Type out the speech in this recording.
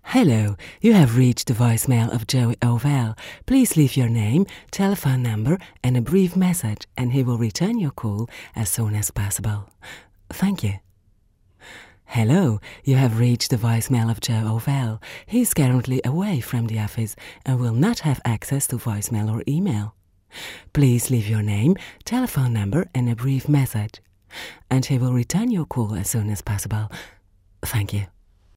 Hello, you have reached the voicemail of Joey Ovell. Please leave your name, telephone number and a brief message and he will return your call as soon as possible. Thank you. Hello, you have reached the voicemail of Joe Ovell. He is currently away from the office and will not have access to voicemail or email. Please leave your name, telephone number and a brief message and he will return your call as soon as possible. Thank you.